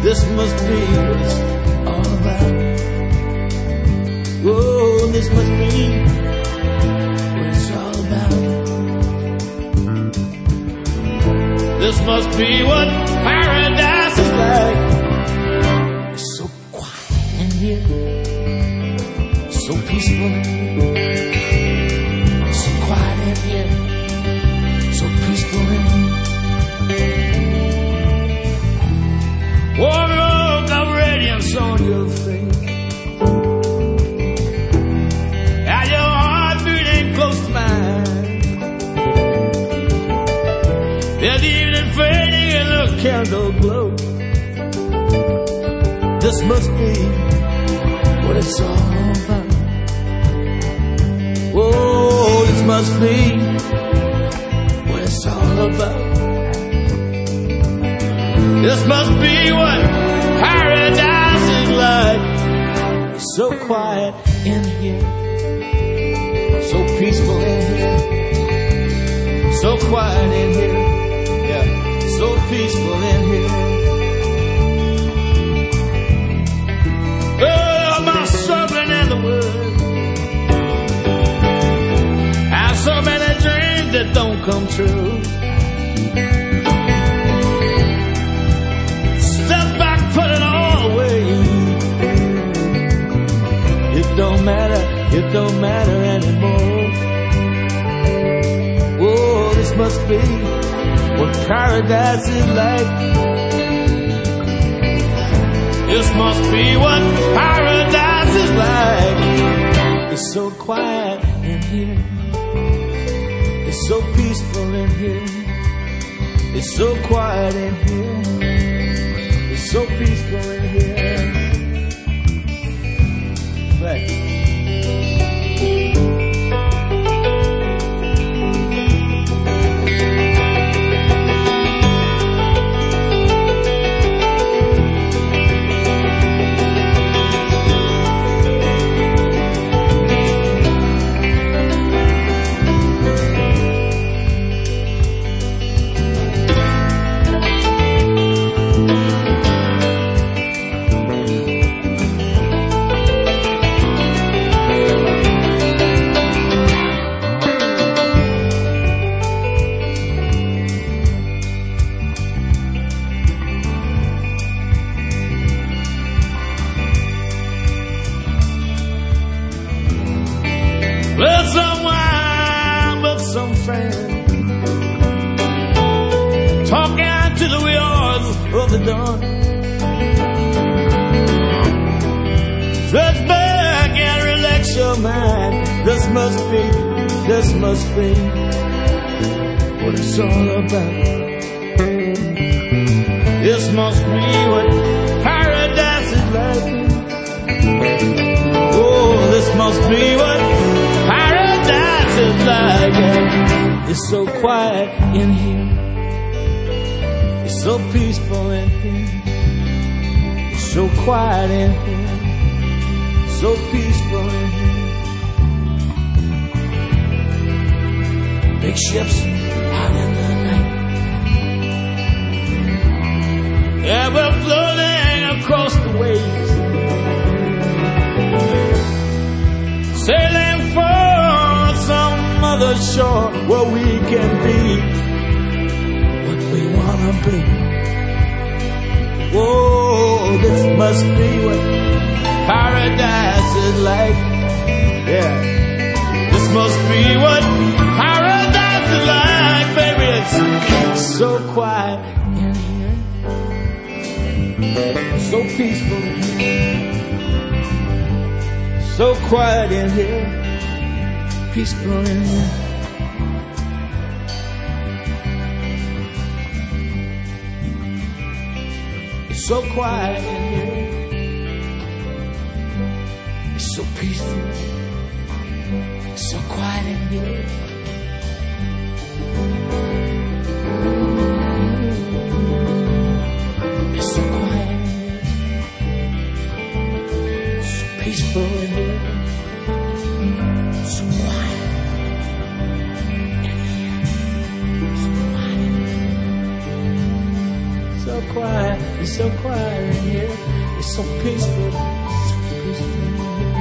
This must be what it's all about. Whoa, this must be what it's all about. This must be what paradise is like. It's so quiet in here, so peaceful in here. It's so quiet in here, so peaceful in here. Warm up, got radiance on your face. And your heart beating close to mine. There's the evening fading and the candle glow. This must be what it's all about. Oh, this must be what it's all about. This must be what paradise is like. It's so quiet in here, so peaceful in here, so quiet in here, yeah, so peaceful in here. Oh, my struggling in the world. I have so many dreams that don't come true. It don't matter anymore. Oh, this must be what paradise is like. This must be what paradise is like. It's so quiet in here, it's so peaceful in here. It's so quiet in here, it's so peaceful in here. Play. With some wine, with some friends, talking to the wheels of the dawn. Sit back and relax your mind. This must be what it's all about. This must be what paradise is like. Oh, this must be what paradise is like. It's so quiet in here, it's so peaceful in here. It's so quiet in here, so peaceful in here. Big ships out in the night, yeah, we're floating across the waves, sailing for some other shore where we can be what we wanna be. Whoa, this must be what paradise is like. Yeah, this must be what paradise is like, baby. It's so quiet in here, so peaceful in here. So quiet in here, peaceful in here. It's so quiet in here, it's so peaceful. It's so quiet in here. It's so quiet in here, so peaceful in here. So quiet, It's so quiet in here. It's so peaceful. So peaceful in here.